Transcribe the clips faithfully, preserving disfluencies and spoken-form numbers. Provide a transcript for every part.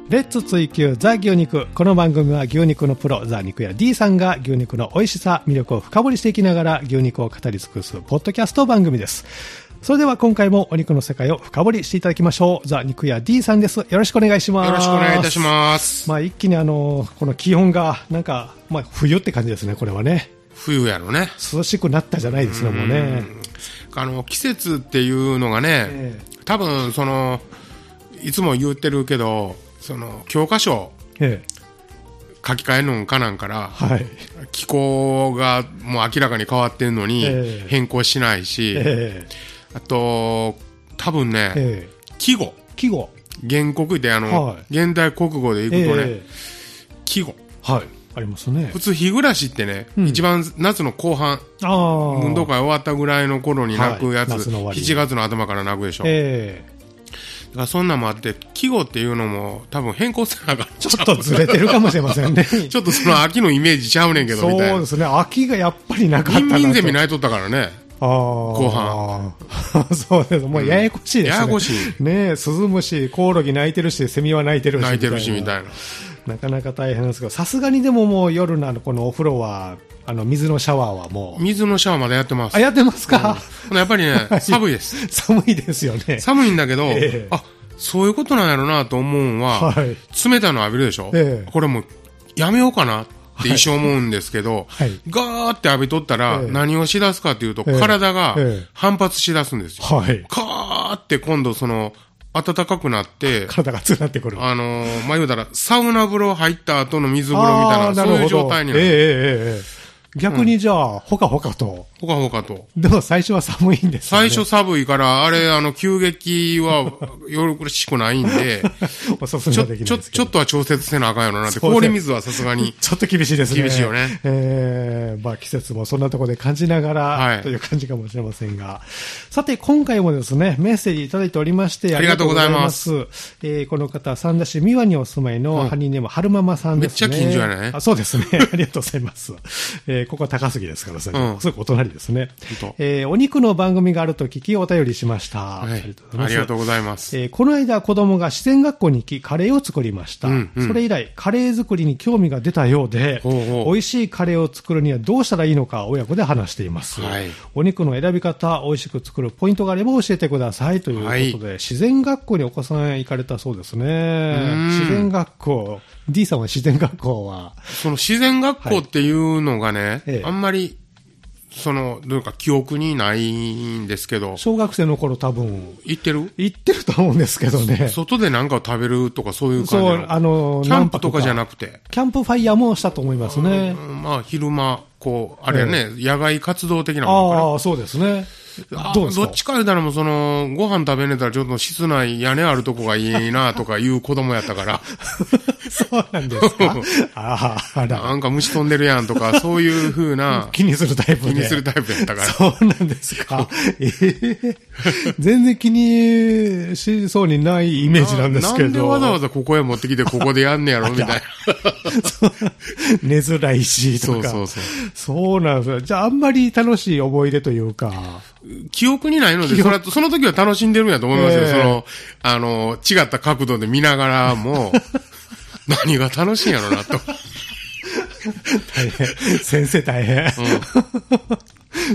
レッツ追求ザ牛肉。この番組は牛肉のプロザ肉屋 D さんが牛肉の美味しさ魅力を深掘りしていきながら牛肉を語り尽くすポッドキャスト番組です。それでは今回もお肉の世界を深掘りしていただきましょう。ザ肉屋 D さんです。よろしくお願いします。 よろしくお願いいたします。 まあ一気にあのこの気温がなんかまあ冬って感じですね。これはね。 冬やろね。 涼しくなったじゃないですね。もうね。 あの季節っていうのがね、えー、多分そのいつも言ってるけど。その教科書、ええ、書き換えるのかなんから、はい、気候がもう明らかに変わってるのに変更しないし、ええ、あと多分ね、ええ、季語季語原告であの、はい、現代国語でいくとね、ええ、季語、 はい、ありますね。 普通日暮らしってね、うん、一番夏の後半運動会終わったぐらいの頃に鳴くやつ、はい、しちがつの頭から鳴くでしょ、ええ、だからそんなんもあって季語っていうのも多分変更せなあかんちょっとずれてるかもしれませんねちょっとその秋のイメージちゃうねんけどみたいな。 そうですね、秋がやっぱりなかったなと。 ミンミンゼミ泣いとったからね、あ後半そうです。もうややこしいですね、うん、ややこしいね。スズムシコオロギ鳴いてるしセミは鳴いてるし鳴いてるしみたいな、 なかなか大変ですけど、さすがにでももう夜のこのお風呂はあの水のシャワーはもう水のシャワーまでやってます。 あ、やってますか、 うん、やっぱりね寒いです寒いですよね。 寒いんだけど、えー、あそういうことなんやろうなと思うんは、はい、冷たいの浴びるでしょ、えー、これもうやめようかなって一生思うんですけど、はい、ガーって浴びとったら何をしだすかというと、えー、体が反発しだすんですよ、はい、カーって今度その暖かくなって体が熱くなってくる、 あのー、まあ、言うたらサウナ風呂入った後の水風呂みたいなそういう状態になる、 えーえーえー逆にじゃあ、うん、ほかほかと。 ほかほかと。 でも最初は寒いんですよね。 最初寒いから、あれ、あの、急激はよろしくないんで、 おすすめはできないですけど。 ちょ、ちょっとは調節せなあかんやろなって、氷水はさすがに。 ちょっと厳しいですね。 厳しいよね。 えー、まあ季節もそんなところで感じながら、はい、という感じかもしれませんが。さて、今回もですね、メッセージいただいておりまして、 ありがとうございます。 えー、この方、三田市三輪にお住まいのハニーネーム、春ママさんですね。 めっちゃ近所やね。 あ、そうですね。ありがとうございます。えー、ここは高杉ですから、それ、うん、すぐお隣ですね。えー、お肉の番組があると聞きお便りしました。 はい、ありがとうございます。 えー、この間子供が自然学校に行きカレーを作りました。うんうん、それ以来カレー作りに興味が出たようで、ほうほう美味しいカレーを作るにはどうしたらいいのか親子で話しています。はい、お肉の選び方、美味しく作るポイントがあれば教えてくださいということで、はい、自然学校にお子さん行かれたそうですね。自然学校、D さんは自然学校はその自然学校っていうのがね、はい、あんまりその、どういうか記憶にないんですけど。 小学生の頃多分。 行ってる行ってると思うんですけどね。 外で何かを食べるとかそういう感じの。そう、 あの、 キャンプとかじゃなくて。 キャンプファイヤーもしたと思いますね。 まあ、昼間、こう、あれね、えー、野外活動的なものかな。 ああ、そうですね。 どうですか？どっちか言うたらもうその、ご飯食べねたらちょっと室内屋根あるとこがいいなとかいう子供やったから。 そうなんですか？ああ、 なんか虫飛んでるやんとか、そういう風な。 気にするタイプで。 気にするタイプやったから。 そうなんですか。ええー、全然気にしそうにないイメージなんですけど。 な、なんでわざわざここへ持ってきてここでやんねやろみたいな。 寝づらいしとか。そうそうそう。そうなんですよ。じゃああんまり楽しい思い出というか。 記憶にないので、それその時は楽しんでるんやと思いますよ。えー、その、あの、違った角度で見ながらも、何が楽しいんやろなと。 大変。先生大変。うん、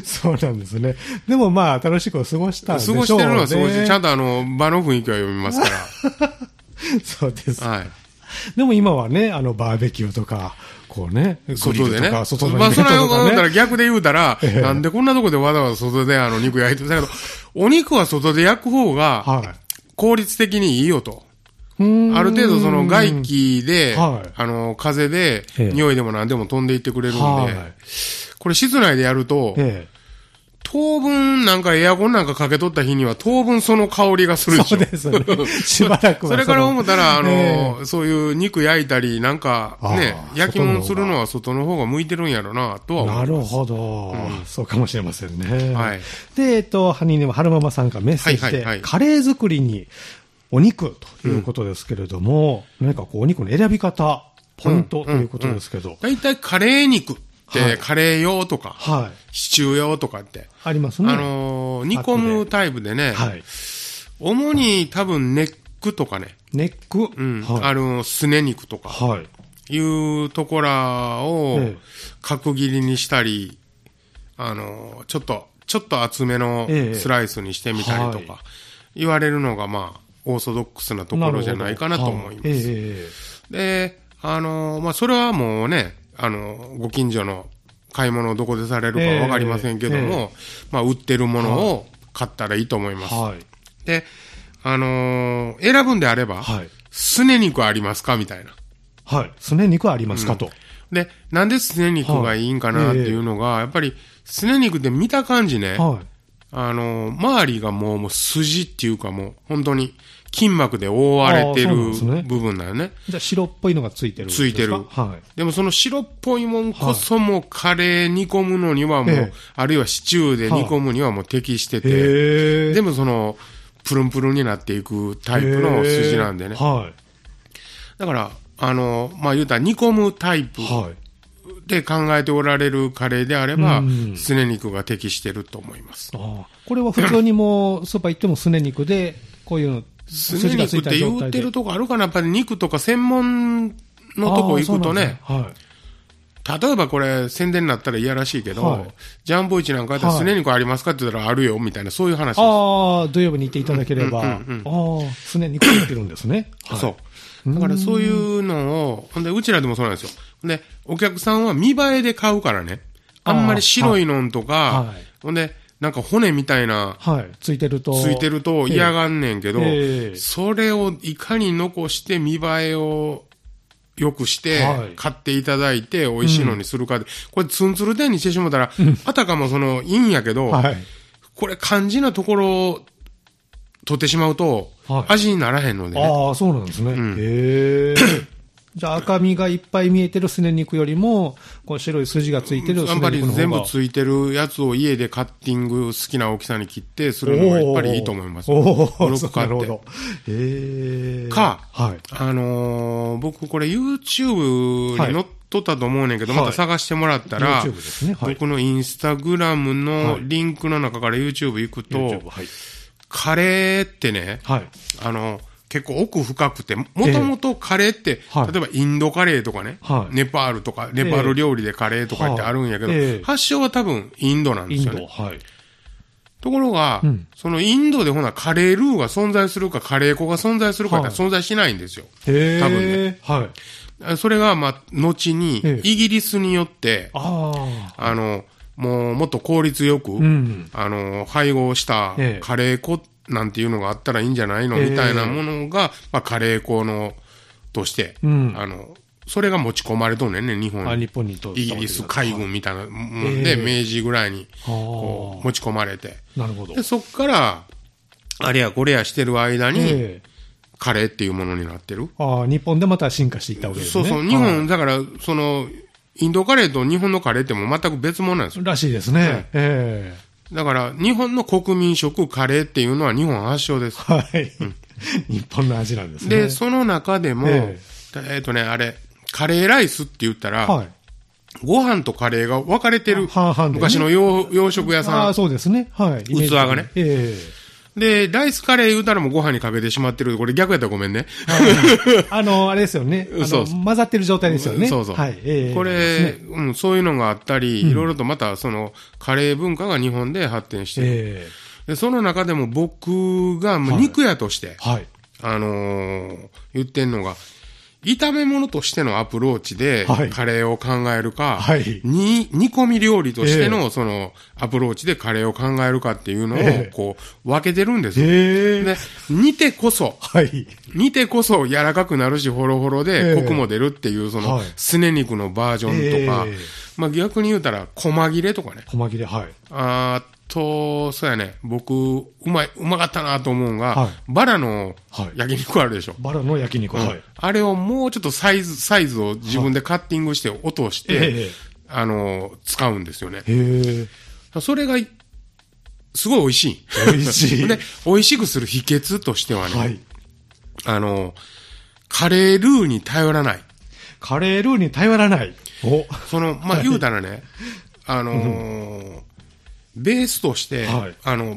そうなんですね。でもまあ、楽しく過ごしたんでしょうね。 過ごしてるのは過ごして、ちゃんとあの、場の雰囲気は読みますから。 そうです。はい。でも今はね、あの、バーベキューとか、こうね、 外でね。外のイベントとかね。まあ、それを思ったら逆で言うたら、ええ、なんでこんなとこでわざわざ外であの肉焼いてるんだけど、お肉は外で焼く方が、効率的にいいよと。はい、ある程度その外気で、はい、あの、風で、匂いでも何でも飛んでいってくれるんで、はい、これ室内でやると、ええ当分なんかエアコンなんかかけとった日には当分その香りがするでしょ。 そうですね。しばらくはそれから思ったら、あの、えー、そういう肉焼いたり、なんかね、焼き物するのは外の方が向いてるんやろな、とは思います。 なるほど、うん。そうかもしれませんね。はい。で、えっと、ハニーネーム春ママさんからメッセージで、はいはいはい、カレー作りにお肉ということですけれども、うん、何かこうお肉の選び方、ポイントということですけど。 だいたいカレー肉。で、カレー用とか、はい、シチュー用とかって。 ありますね。 あのー、煮込むタイプでね、はい、主に多分根っクとかね。 ネックうん。はい、あの、すね肉とか。はい。いうところを、角切りにしたり、あの、ちょっと、ちょっと厚めのスライスにしてみたりとか、言われるのが、まあ、オーソドックスなところじゃないかなと思います。えー、で、あの、まあ、それはもうね、あの、ご近所の買い物をどこでされるかわかりませんけども、えーえー、まあ、売ってるものを買ったらいいと思います。はい、で、あのー、選ぶんであれば、はい、すね肉ありますかみたいな。 はい。すね肉ありますか、うん、と。 で、なんですね肉がいいんかなっていうのが、はい、やっぱり、すね肉って見た感じね、はい、あの、周りがもう、もう筋っていうかもう、本当に筋膜で覆われてる部分だよね。 じゃあ白っぽいのがついてるんですか？ ついてる。はい。でもその白っぽいもんこそもうカレー煮込むのにはもう、はい、あるいはシチューで煮込むにはもう適してて、はい、でもその、プルンプルンになっていくタイプの筋なんでね。はい。だから、あの、まあ、言うたら煮込むタイプで考えておられるカレーであれば、はい、すね肉が適してると思います。 ああ、これは普通にもうスーパー行ってもすね肉で、こういうの、 すね肉って言ってるとこあるかな？やっぱり肉とか専門のとこ行くとね、はい、例えばこれ宣伝になったら嫌らしいけど、はい、ジャンボ市なんかやったらすね肉ありますかって言ったらあるよみたいな、そういう話です。 ああ、土曜日に行っていただければ、うんうんうんうん、ああ、すね肉売ってるんですね。 はい、そう。だからそういうのを、ほんで、うちらでもそうなんですよ。で、お客さんは見栄えで買うからね。あんまり白いのんとか、はいはい、ほんで、なんか骨みたいな、 はい、ついてると。 ついてると嫌がんねんけど、えー、それをいかに残して見栄えを良くして、買っていただいて美味しいのにするかで、うん、これツンツルテンにしてしもたら、うん、あたかもその、いいんやけど、はい、これ肝心なところを取ってしまうと、はい、味にならへんのでね。 ああ、そうなんですね。うん、へえ。じゃあ赤身がいっぱい見えてるすね肉よりも、こう白い筋がついてるすね肉の方が。 やっぱり全部ついてるやつを家でカッティング好きな大きさに切ってするのがやっぱりいいと思います。おお、なるほど。へえ。か、はい、あのー、僕これ YouTube に載っとったと思うねんけど、はい、また探してもらったら、はい、ですね、はい、僕のインスタグラムのリンクの中から YouTube 行くと、はい、はい、カレーってね、はい、あの、結構奥深くて、もともとカレーって、えー、例えばインドカレーとかね、はい、ネパールとか、ネパール料理でカレーとかってあるんやけど、えー、発祥は多分インドなんですよね。インド、はい、ところが、うん、そのインドでほなカレールーが存在するか、カレー粉が存在するかって存在しないんですよ。はい、多分ね。はい、それが、まあ、後に、イギリスによって、えー、あ, あの、もうもっと効率よく、うん、あの、配合したカレー粉なんていうのがあったらいいんじゃないの、えー、みたいなものが、まあ、カレー粉の、として、うん、あの、それが持ち込まれとんねんね、日本に。 日本にとイギリス海軍みたいなもんで、えー、明治ぐらいに、こう、持ち込まれて。 なるほど。 で、そっから、あれやこれやしてる間に、えー、カレーっていうものになってる。 ああ、日本でまた進化していったわけですね。 そうそう、日本、だから、その、インドカレーと日本のカレーっても全く別物なんですよ。 らしいですね。はい、えー、だから、日本の国民食カレーっていうのは日本発祥です。 はい。うん、日本の味なんですね。 で、その中でも、えー、えーとね、あれ、カレーライスって言ったら、はい、ご飯とカレーが分かれてる。 半々でね、 昔の洋、洋食屋さん。 ああ、そうですね。はい。 器がね。えーで、ライスカレー言うたらもうご飯にかけてしまってる。これ逆やったらごめんね。 あの、あれですよね。あのそうそう混ざってる状態ですよね。 そうそう。はい。えー、これ、ね、うん、そういうのがあったり、いろいろとまたその、カレー文化が日本で発展してる。えー、でその中でも僕が肉屋として、はいはい、あのー、言ってんのが、炒め物としてのアプローチで、カレーを考えるか、はい、に、煮込み料理としての、その、アプローチでカレーを考えるかっていうのを、こう、分けてるんですよ。で、煮てこそ、はい、煮てこそ柔らかくなるし、ホロホロで、コクも出るっていう、その、すね肉のバージョンとか、まあ逆に言うたら、細切れとかね。 細切れ、はい。 あと、そうやね、僕、うまい、うまかったなと思うのが、はい、バラの焼肉あるでしょ。 バラの焼肉、はい。 あれをもうちょっとサイズ、サイズを自分でカッティングして落として、はい、あの、使うんですよね。へそれが、すごい美味しい。 美味しい。 で、美味しくする秘訣としてはね、はい、あの、カレールーに頼らない。 カレールーに頼らない。 おその、まあ、言うたらね、あのー、ベースとして、はい、あの、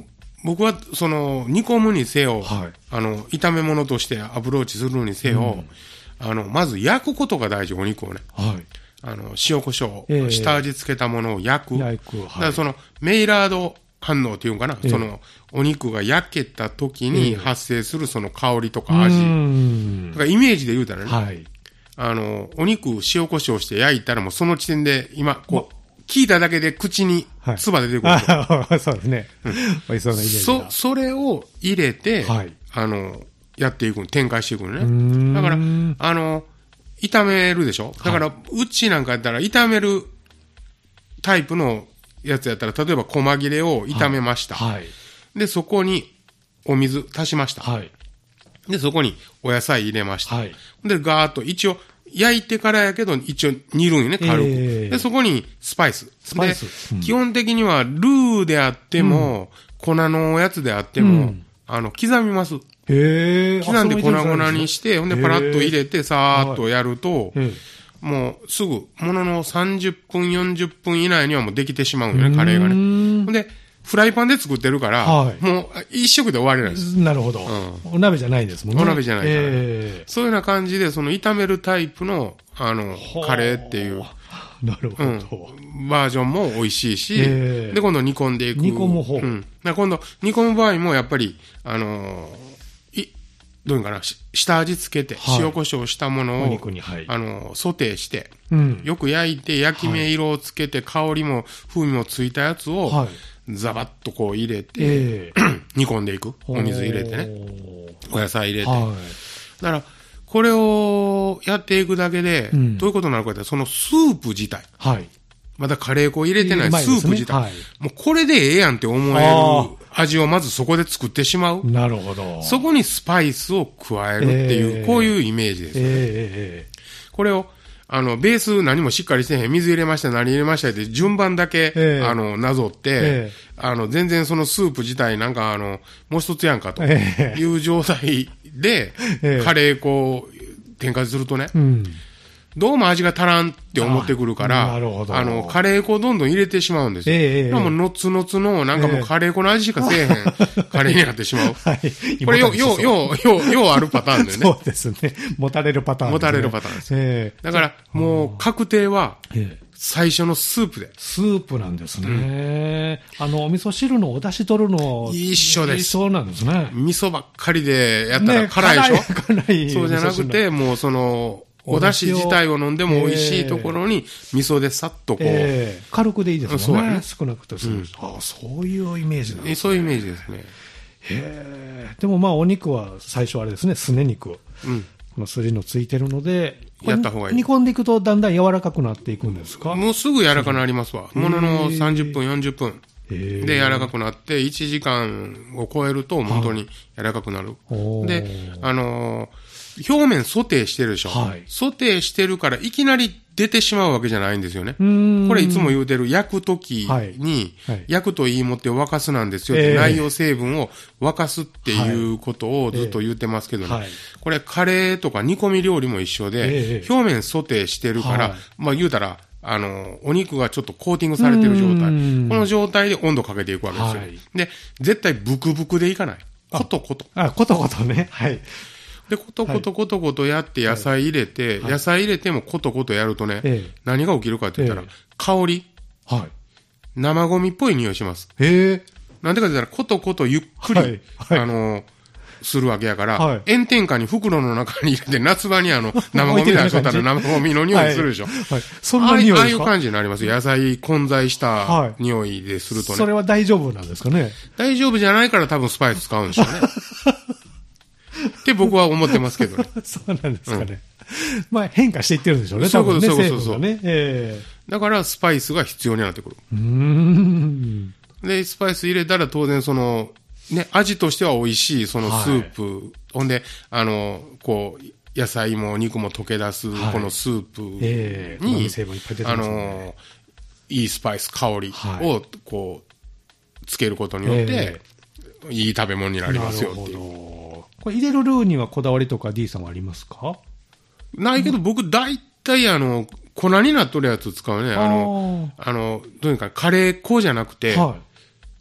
僕は、その、煮込むにせよ、はい、あの、炒め物としてアプローチするにせよ、うん、あの、まず焼くことが大事、お肉をね。はい。あの、塩コショウ、えー、下味つけたものを焼く。焼く。はい、だからその、メイラード反応っていうのかな、えー、その、お肉が焼けた時に発生するその香りとか味。えー、だからイメージで言うたらね。はい。あの、お肉塩コショウして焼いたらもうその時点で今、こう、聞いただけで口に唾出てくる。 はい、そうですね。うん、美味しそうなイメージそ、それを入れて、はい、あの、やっていく、展開していくのね。だから、あの、炒めるでしょだから、はい、うちなんかやったら炒めるタイプのやつやったら、例えば細切れを炒めました。はいはい、で、そこにお水足しました。はい、で、そこにお野菜入れました。はい、で、ガーッと一応、焼いてからやけど、一応煮るんよね、軽く。えー、で、そこにスパイス。スパイス。うん、基本的には、ルーであっても、うん、粉のやつであっても、うん、あの、刻みます。へ刻んで粉々にして、ほんでパラッと入れて、さーっとやると、もうすぐ、もののさんじゅっぷん、よんじゅっぷん以内にはもうできてしまうんよね、カレーがね。ほんで、フライパンで作ってるから、はい、もう一食で終わりなんです。 なるほど、うん。お鍋じゃないですもんね。 お鍋じゃないから、えー。そういうような感じで、その炒めるタイプの、あの、カレーっていう。 なるほど、 うん。バージョンも美味しいし、えー、で、今度煮込んでいく。 煮込む方。 うん。今度、煮込む場合もやっぱり、あのー、い、どういうかな、下味つけて、はい、塩コショウしたものを、肉に、はい、あのー、ソテーして、うん、よく焼いて、焼き目色をつけて、香りも風味もついたやつを、はいザバッとこう入れて、えー、煮込んでいく。お水入れてね。お野菜入れて。はい、だから、これをやっていくだけで、うん、どういうことになるかってそのスープ自体。はい、まだカレー粉入れてないスープ自体。ねはい、もうこれでええやんって思える味をまずそこで作ってしまう。 なるほど。 そこにスパイスを加えるっていう、えー、こういうイメージです、ねえー。これを、あの、ベース何もしっかりしてへん。水入れました、何入れましたって順番だけ、えー、あの、なぞって、えー、あの、全然そのスープ自体なんかあの、もう一つやんかという状態で、えー、カレー粉を添加するとね、うん、どうも味が足らんって思ってくるから、あ, なるほどあの、カレー粉をどんどん入れてしまうんですよ。えー、もう、のつのつの、なんかもうカレー粉の味しかせえへん、カレーになってしまう。はい。これ、よ、よ、よ、よ、よあるパターンだよね。 そうですね。持たれるパターンですね。 持たれるパターンです。えー、だから、もう、確定は、最初のスープで。 スープなんですね。うん、あの、お味噌汁のお出汁取るの、 一緒です。 そうなんですね。 味噌ばっかりでやったら辛いでしょ、ね、辛い。辛い。そうじゃなくて、もうその、お出汁自体を飲んでも美味しいところに、味噌でさっとこう。えー、 軽くでいいですもんね。ね少なくて済む、うん。ああ、そういうイメージなんですね。 そういうイメージですね。 へえ。でもまあお肉は最初あれですね、すね肉。うん。この筋のついてるので、 やった方がいい。 煮込んでいくとだんだん柔らかくなっていくんですか？ もうすぐ柔らかくなりますわ。もののさんじゅっぷん、よんじゅっぷん。で、柔らかくなって、いちじかんを超えると、本当に柔らかくなる。で、あのー、表面ソテーしてるでしょ、はい、ソテーしてるから、いきなり出てしまうわけじゃないんですよね。これいつも言うてる、焼くときに、はいはい、焼くと言いもって沸かすなんですよって、えー、内容成分を沸かすっていうことをずっと言ってますけどね。はいえー、これ、カレーとか煮込み料理も一緒で、えー、表面ソテーしてるから、まあ言うたら、あの、お肉がちょっとコーティングされてる状態。この状態で温度かけていくわけですよ。はい、で、絶対ブクブクでいかない。コトコト。 あ、コトコトね。はい。 で、コトコトコトコトやって野菜入れて、はい、野菜入れてもコトコトやるとね、ええ、何が起きるかって言ったら、ええ、香り。はい。生ゴミっぽい匂いします。へえ。なんでかって言ったら、コトコトゆっくり、はいはい、あの、するわけやから、はい、炎天下に袋の中に入れて、夏場にあの、生ゴミ出しとったら生ゴミの匂いするでしょ。はいはい、そんな匂いですか？ああいう感じになります。野菜混在した匂いでするとね、はい。 それは大丈夫なんですかね？ 大丈夫じゃないから多分スパイス使うんでしょうね。って僕は思ってますけどね。 そうなんですかね。うん、まあ変化していってるんでしょうね。 そういうこと、 ね、 そういうこと、そうね。えー、だからスパイスが必要になってくる。うーんで、スパイス入れたら当然その、ね、味としては美味しい、そのスープ。はい、ほんで、あの、こう、野菜も肉も溶け出す、このスープに、はいえー、あの、いいスパイス、香りを、こう、つけることによって、えー、いい食べ物になりますよっていう。 これ入れるルーにはこだわりとか D さんはありますか？ ないけど、僕、大体、あの、粉になっとるやつ使うね。あの、あの、どういうか、カレー粉じゃなくて、はい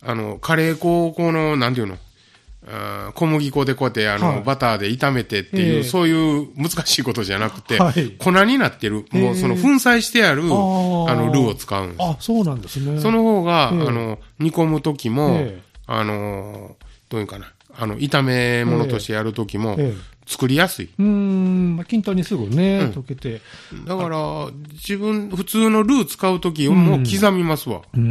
あの、カレー粉をこの、なんていうの、小麦粉でこうやって、あの、はい、バターで炒めてっていう、えー、そういう難しいことじゃなくて、はい、粉になってる、もうその粉砕してある、えー、あの、ルーを使うんです。 あ、そうなんですね。 その方が、えー、あの、煮込むときも、えー、あの、どういうかな、あの、炒め物としてやるときも、えー、作りやすい。 うーん、まあ、均等にすぐね、うん、溶けて。 だから、自分、普通のルー使うときも刻みますわ。うん、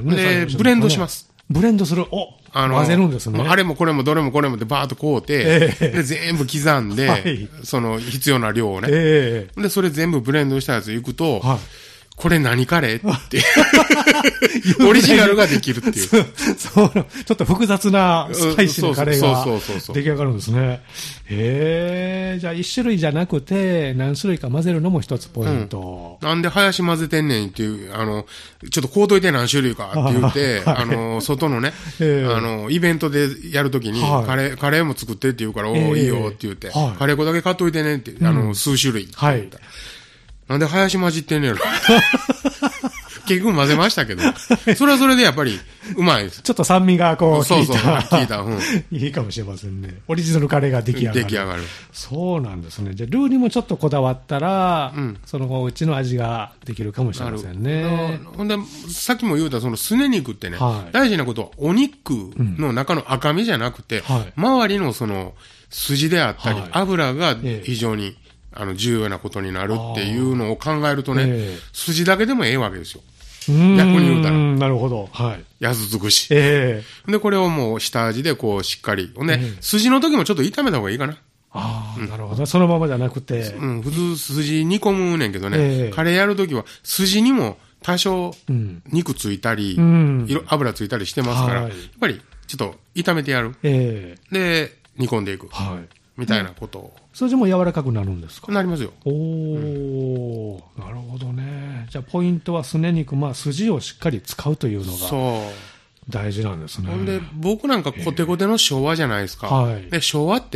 で、ブレンドします。 ブレンドする。おあの、混ぜるんですね。 あれもこれもどれもこれもでバーっとこうて、えー、で、全部刻んで、はい、その必要な量をね、えー。で、それ全部ブレンドしたやついくと、はい、これ何カレーって。オリジナルができるっていう。 そう、そう、ちょっと複雑なスパイシーなカレーが出来上がるんですね。へえ、じゃあ一種類じゃなくて何種類か混ぜるのも一つポイント。 うん、なんで林混ぜてんねんっていう、あの、ちょっとこうといて何種類かって言って、あ, はい、あの、外のね、えー、あの、イベントでやるときに、はい、カレー、カレーも作ってって言うから、おー、いいよって言って、はい、カレー粉だけ買っといてねって、あの、うん、数種類。はい。なんで林混じってんねやろ。結局混ぜましたけど、それはそれでやっぱりうまいです。 ちょっと酸味がこう効いた。 そうそう、効いた。うん。 いいかもしれませんね。オリジナルカレーが出来上がる。 出来上がる。 そうなんですね。じゃあルーにもちょっとこだわったら、うん、そのうちの味ができるかもしれませんね。 ほんで、さっきも言うたそのすね肉ってね、はい、大事なことはお肉の中の赤身じゃなくて、うんはい、周りのその筋であったり、はい、油が非常に、ええあの、重要なことになるっていうのを考えるとね、えー、筋だけでもええわけですよ。逆に言うたら。 なるほど。はい。 安尽くし。 えー、で、これをもう下味でこうしっかり。ほんで、えー、筋の時もちょっと炒めた方がいいかな。 ああ、うん、なるほど。そのままじゃなくて。 うん、普通筋煮込むねんけどね、えー、カレーやる時は筋にも多少肉ついたり、うん、色油ついたりしてますから、はい、やっぱりちょっと炒めてやる。えー、で、煮込んでいく。はい。みたいなことを。 それも柔らかくなるんですか？ なりますよ。 おー、うん、なるほどね。じゃあポイントはすね肉、まあ筋をしっかり使うというのが大事なんですね。 ほんで、僕なんかコテコテの昭和じゃないですか。はい、で、昭和って、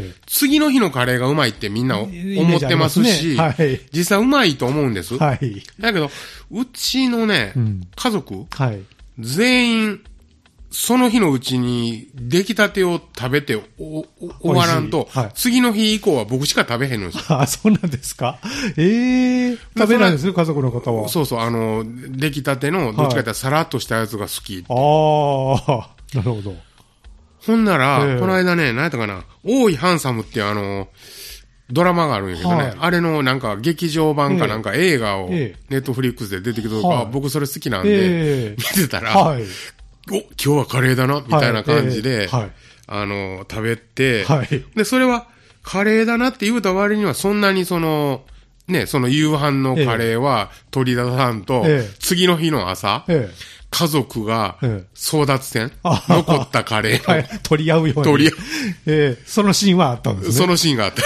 次の日のカレーがうまいってみんな思ってますし、はい、実際うまいと思うんです。はい、だけど、うちのね、うん、家族、はい、全員、その日のうちに出来たてを食べておお終わらんと、はい、次の日以降は僕しか食べへんのですよ。 あ、そうなんですか。ええー、食べないですよ、家族の方は。 そうそう、あの、出来たての、どっちかというとサラッとしたやつが好き。 ああ、なるほど。 ほんなら、えー、この間ね、何やったかな、大井ハンサムっていうあの、ドラマがあるんやけどね、はい、あれのなんか劇場版かなんか映画をネットフリックスで出てきたとか、はい、僕それ好きなんで、えー、見てたら、はいお、今日はカレーだな、みたいな感じで、はいえーはい、あの、食べて、はい、で、それは、カレーだなって言うた割には、そんなにその、ね、その夕飯のカレーは取り出さんと、えー、次の日の朝、えー、家族が争奪戦、えー、残ったカレーを、はい、 取り合うように。取り合う、えー。そのシーンはあったんですね。 そのシーンがあった。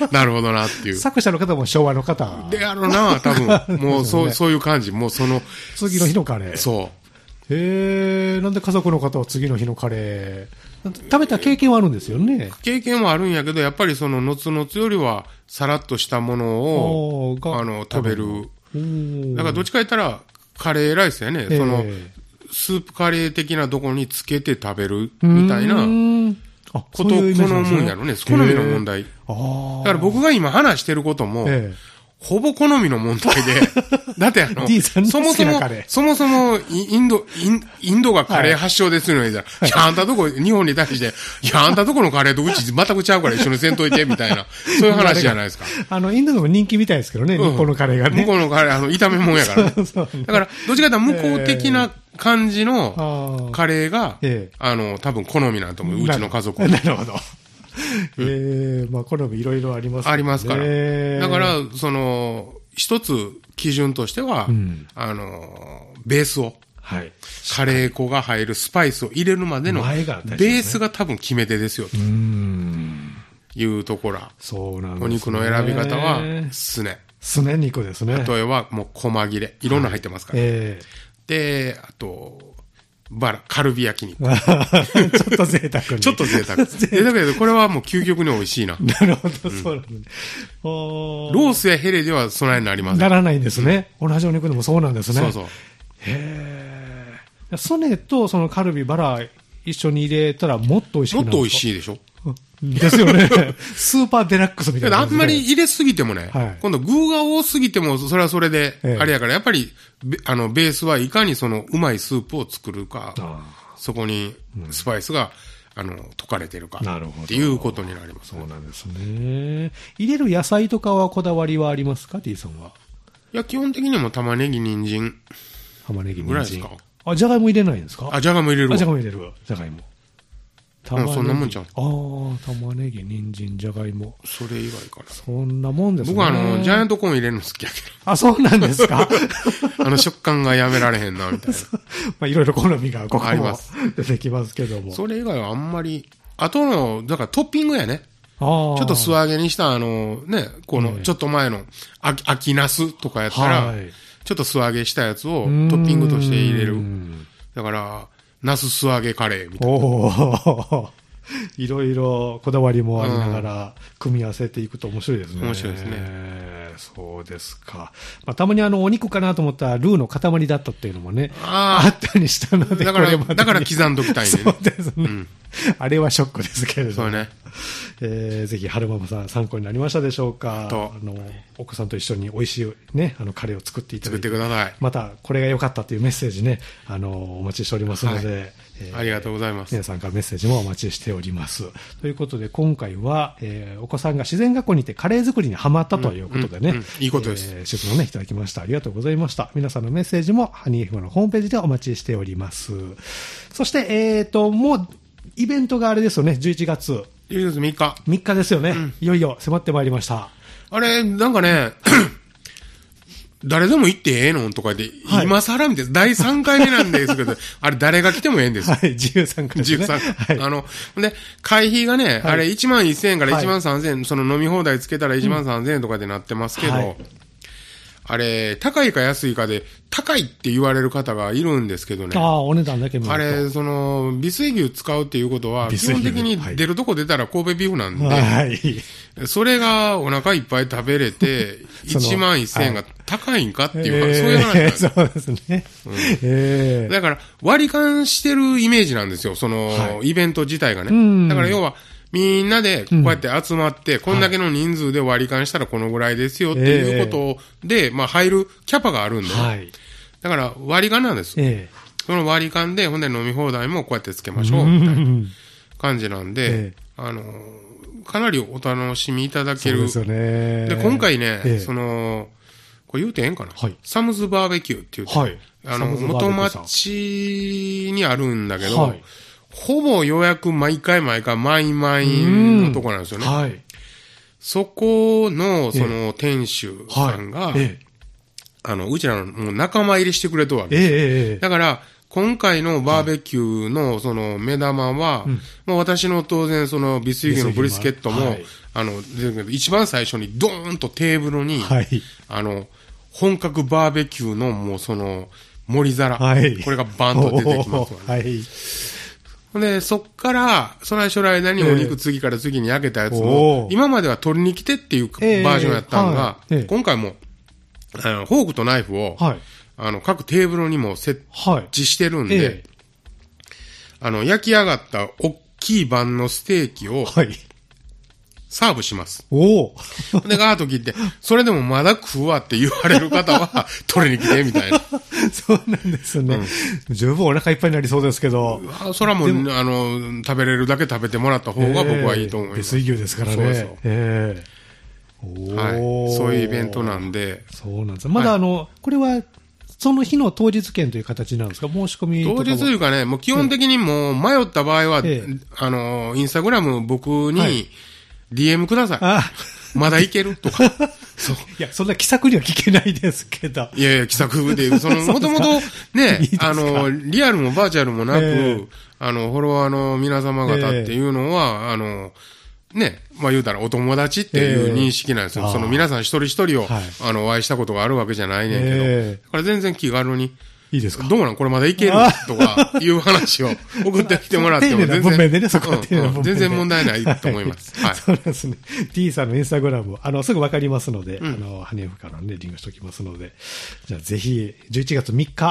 なるほどなっていう。 作者の方も昭和の方。 であろうな、多分。もうそう、そういう感じ。もうその。 次の日のカレー。 そう。 へえ、なんで家族の方は次の日のカレー、食べた経験はあるんですよね。 経験はあるんやけど、やっぱりその、のつのつよりは、さらっとしたものを、あの、食べる。だからどっちか言ったら、カレーライスやね。その、スープカレー的なところにつけて食べる、みたいな、ことを好むんやろね。好みの問題。だから僕が今話してることも、ほぼ好みの問題で。だってあの、そもそも、そもそも、インド、イン、インドがカレー発祥ですよね。じゃあ、いや、あんたとこ、日本に対して、いや、あんたとこのカレーとうち全くちゃうから一緒にせんといて、みたいな。そういう話じゃないですか。 あの、インドでも人気みたいですけどね、うん、向こうのカレーがね。 向こうのカレー、あの、炒め物やからね。そうそうねだから、どっちかというと向こう的な感じのカレーが、えー、あの、多分好みなんと思う。うちの家族は。 なるほど。ええー、まあ、好みいろいろありますからね。 ありますから。だから、その、一つ基準としては、うん、あの、ベースを、はい、カレー粉が入るスパイスを入れるまでの、ベースが多分決め手ですよ、というところ。 そうなんですね。 お肉の選び方は、すね。 すね肉ですね。 例えば、もう、細切れ。いろんな入ってますから。はいえー、で、あと、バラ、カルビ焼き肉。ちょっと贅沢に。 ちょっと贅沢。贅沢だけど、これはもう究極に美味しいな。 なるほど、そうなんですね。 ロースやヘレでは備えになりません。 ならないんですね。同じお肉でもそうなんですね。 そうそう。 へソネとそのカルビ、バラ一緒に入れたらもっと美味しくなる。 もっと美味しいでしょですよね。スーパーデラックスみたいな、ね。 あんまり入れすぎてもね、はい、今度具が多すぎてもそれはそれで、あれやから、やっぱり、あの、ベースはいかにそのうまいスープを作るか、そこにスパイスが、うん、あの、溶かれてるか、っていうことになります、 ね。そうなんですね。入れる野菜とかはこだわりはありますか ?T さんは。 いや、基本的にも玉ねぎ、人参。 玉ねぎ、人参。 ぐらいですか。 あ、じゃがいも入れないんですか？ あ、じゃがいも入れる。 あ、じゃがいも入れる。じゃがいも。 玉ねぎ。そんなもんちゃう。 ああ、玉ねぎ、人参、じゃがいも。 それ以外かな。 そんなもんですね。 僕はあの、ジャイアントコーン入れるの好きやけど。 あ、そうなんですかあの食感がやめられへんな、みたいな。 まあ、いろいろ好みがここも出てきますけども。 それ以外はあんまり、あとの、だからトッピングやね。ちょっと素揚げにしたあの、ね、この、ちょっと前の、あき、秋ナスとかやったら、はい、ちょっと素揚げしたやつをトッピングとして入れる。だから、ナス素揚げカレーみたいな。おいろいろこだわりもありながら、組み合わせていくと面白いですね。 面白いですね。 そうですか。まあ、たまにあの、お肉かなと思ったら、ルーの塊だったっていうのもね、あ, あったりしたので、 だから、だから刻んどきたいね。 そうですね。うん、あれはショックですけれども。 そうね。 えー、ぜひ、春ママさん参考になりましたでしょうか。あの、お子さんと一緒に美味しいね、あの、カレーを作っていただいて。 作ってください。 また、これが良かったというメッセージね、あの、お待ちしておりますので、はいえー、ありがとうございます。 皆さんからメッセージもお待ちしております。ということで、今回は、えー、お子さんが自然学校にいてカレー作りにハマったということでね。うんうんうん、 いいことです。 えー、質問ね、いただきました。ありがとうございました。皆さんのメッセージも、ハニーエフエムのホームページでお待ちしております。そして、えっと、もう、イベントがあれですよね、じゅういちがつ。 じゅういちがつみっか。 みっかですよね。うん、いよいよ迫ってまいりました。 あれ、なんかね、誰でも行ってええのとかで、はい、今更みたいな、だいさんかいめなんですけど、あれ誰が来てもええんですよ。 はい、自由参加ですね。 自由参加。はい、あの、で、会費がね、はい、あれいちまんせんえんからいちまんさんぜんえん、はい、その飲み放題つけたらいちまんさんぜんえんとかでなってますけど、うんはい、あれ、高いか安いかで、高いって言われる方がいるんですけどね。 ああ、お値段だけ見ると。 あれ、その、美水牛使うっていうことは、基本的に出るとこ出たら神戸ビーフなんで、はい、それがお腹いっぱい食べれて、いちまんせんえんが高いんかっていう、はい、そういう話なんです。 そうですね。 うんえー、だから、割り勘してるイメージなんですよ、その、はい、イベント自体がね。だから要は、みんなでこうやって集まって、うん、こんだけの人数で割り勘したらこのぐらいですよっていうことで、えー、まあ入るキャパがあるんで、はい、だから割り勘なんです、えー。その割り勘で、ほんで飲み放題もこうやってつけましょう、みたいな感じなんで、えー、あの、かなりお楽しみいただける。 そうですよね。 で、今回ね、えー、その、これ言うてええんかな、はい、サムズバーベキューって言うて、はい、あの、元町にあるんだけど、はいほぼ予約毎回毎回満員満員のとこなんですよね。はい。そこの、その店主さんが、ええええ、あの、うちらのもう仲間入りしてくれとるわけですよ。ええ、だから、今回のバーベキューのその目玉は、はい、もう私の当然そのビスユギのブリスケットも、はい、あの、一番最初にドーンとテーブルに、はい、あの、本格バーベキューのもうその盛り皿、はい、これがバンと出てきますよね。はいで、そっから、その間にお肉次から次に焼けたやつも、えー、今までは取りに来てっていうバージョンやったのが、えーはい、今回も、あの、フォークとナイフを、はい、あの、各テーブルにも設置してるんで、はいえー、あの、焼き上がった大きい版のステーキを、はい、サーブします。おー。で、ガーッと切って、それでもまだ食うわって言われる方は、取りに来て、みたいな。 そうなんですね、うん。十分お腹いっぱいになりそうですけど。 それはもう、あの、食べれるだけ食べてもらった方が僕はいいと思います。 美水牛ですからね。そうそう。えー、はい。そういうイベントなんで。 そうなんです。まだあの、はい、これは、その日の当日券という形なんですか申し込みとかも。 当日というかね、もう基本的にもう迷った場合は、えー、あの、インスタグラム僕に、はい、ディーエム ください。あまだいけるとか。 そう。いや、そんな気さくには聞けないですけど。 いやいや、気さくで、その、もともとね、いいあの、リアルもバーチャルもなく、えー、あの、フォロワーの皆様方っていうのは、えー、あの、ね、まあ言うたらお友達っていう認識なんですよ。えー、その皆さん一人一人を、はい、あの、お会いしたことがあるわけじゃないねんけど、えー、だから全然気軽に、 いいですかどうなんこれまだいけるとかいう話を送ってきてもらっても全然、ねねうんうん、全然問題ないと思います。はい。 そうですね。T さんのインスタグラム、あの、すぐわかりますので、うん、あの、ハニーフからね、リンクしておきますので、じゃあぜひ、じゅういちがつみっか、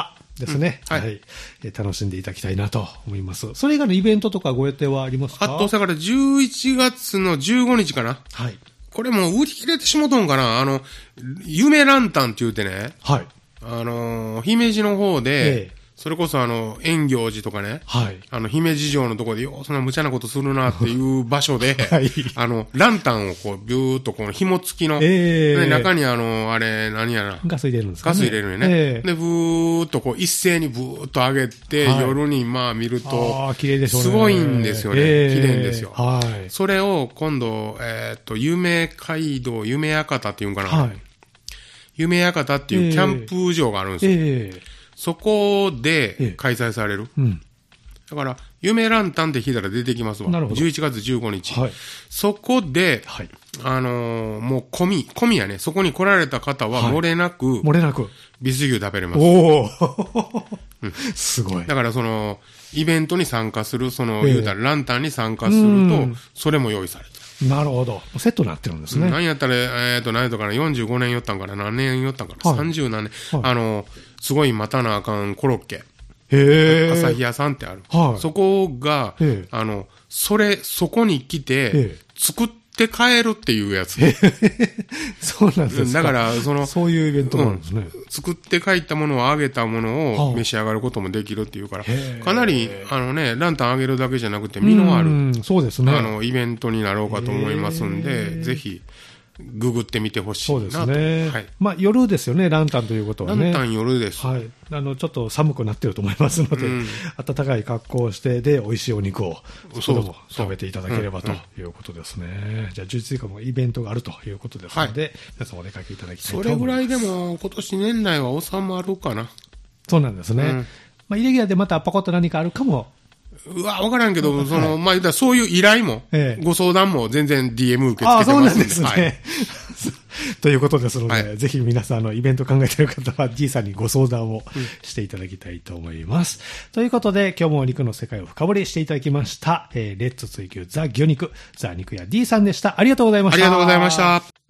ですね。 うん、はい、 はい、えー。楽しんでいただきたいなと思います。それ以外のイベントとかご予定はありますか？ あと、だからじゅういちがつのじゅうごにちかな。 はい。 これもう売り切れてしもとんかな。あの、夢ランタンって言うてね。 はい。 あの、姫路の方で、ええ、それこそあの、円行寺とかね。 はい。 あの、姫路城のところで、よう、そんな無茶なことするなっていう場所で、はい。あの、ランタンをこう、ビューっとこの紐付きの、ええ、中にあの、あれ、何やな。 ガス入れるんですかね。 ガス入れるよね。ええ、で、ブーっとこう、一斉にブーっと上げて、はい、夜にまあ見ると、 あ、綺麗でしょうね。 すごいんですよね。ええ、綺麗ですよ。 はい。 それを今度、えー、っと、夢街道、夢館っていうんかな。はい。夢館っていうキャンプ場があるんですよ。ええ、そこで開催される。ええ、うん、だから、夢ランタンって聞いたら出てきますわ。なるほど。じゅういちがつじゅうごにち。はい、そこで、はい、あのー、もう込み、込みやね。そこに来られた方は漏れなく、はい、 漏れなく、 ビス牛食べれます。 おー、うん、すごい。 だからその、イベントに参加する、その、ええ、言うたらランタンに参加すると、それも用意されてる。 なるほど。セットになってるんですね。 何やったら、えっと、何やったかな、よんじゅうごねん寄ったんかな、何年寄ったんかな、はい、さんじゅう何年、はい、あの、すごい待たなあかんコロッケ。 へー。 朝日屋さんってある。はい、そこが、あの、それ、そこに来て、作って帰るっていうやつ。 そうなんですか。 だから、その、 そういうイベントなんですね。 うん、作って帰ったものを揚げたものを召し上がることもできるっていうから、かなり、あのね、ランタン揚げるだけじゃなくて、実のある、 そうですね。 あの、イベントになろうかと思いますんで、ぜひ、ググってみてほしいなと。 そうですね。はい。まあ、夜ですよね、ランタンということはね。 ランタン夜です。 はい。あの、ちょっと寒くなってると思いますので、うん、暖かい格好をして、で、美味しいお肉を、そこでも食べていただければということですね。うんうん、じゃあ、じゅういちにちかんもイベントがあるということですので、はい、皆さんお出かけいただきたいと思います。 それぐらいでも、今年年内は収まるかな。 そうなんですね。うん、まあ、イレギュラーでまたパコッと何かあるかも。 うわ、わからんけど、その、まあ、そういう依頼も、ええ、ご相談も全然 ディーエム 受け付けてますんで。あ、そうなんですね。はい、 ということですので、はい、ぜひ皆さん、あの、イベント考えている方は G さんにご相談をしていただきたいと思います。うん、ということで、今日もお肉の世界を深掘りしていただきました。えー、レッツ追求ザ・魚肉、ザ・肉屋 D さんでした。ありがとうございました。 ありがとうございました。